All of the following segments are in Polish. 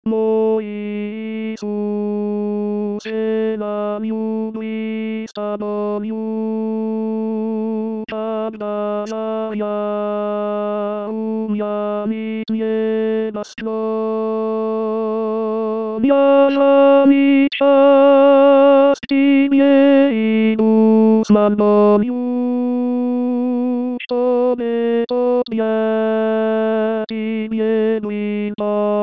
Mój Jezusie, namiłuj z Tobą prawda, że ja umiałem Nieba stron. Ja mi czas Ciebie i uzmanowił, Tobie to ja Ciebie mój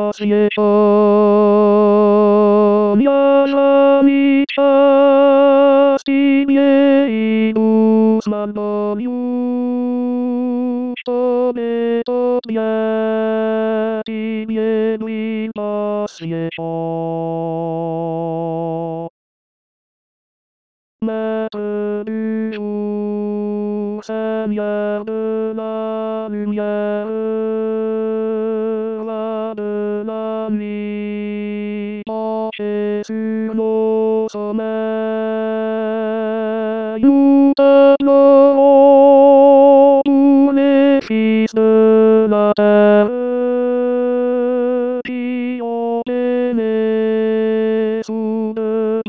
poswięcon. Ja mi czas Ciebie i uzmanowił, Tobie to ja Ciebie mój poswięcon. Mateuszem Jardela umiała dla mnie Jezu Juta dla ulefisz na terre Pio bene sude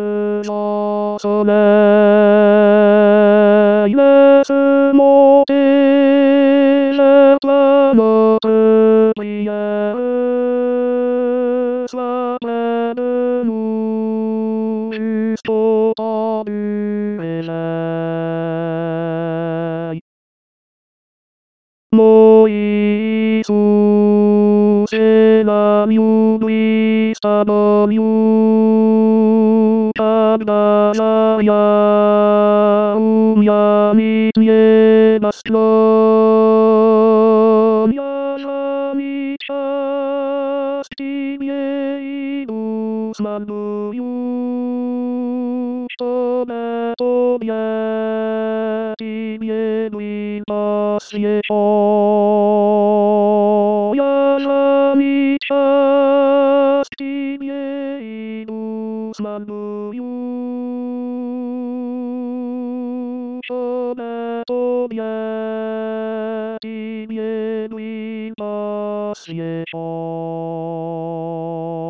soleil laisse monter la notre prière sois près de nous jusqu'au temps du réveil. Mój Jezusie, namiłuj z Tobą prawda, że ja umiałem Nieba stron. Ja mi czas Ciebie i uzmanowił, Tobie to ja Ciebie mój poswięcon. Ja mi czas Ciebie i uzmanowił, Tobie to ja Ciebie mój poswięcon.